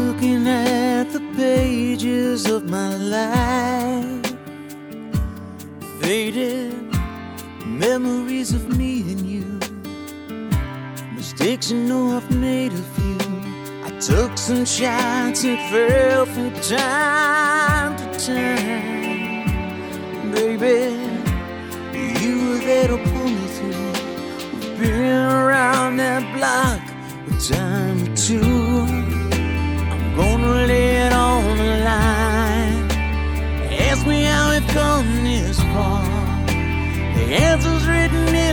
looking at the pages of my life, faded memories of me and you, mistakes you know I've made of you. I took some shots and fell from time to time. Baby, you were there to pull me through. We've been around that block a time or two. I'm gonna lay it on the line. Ask me how we've come this far. The answer's written in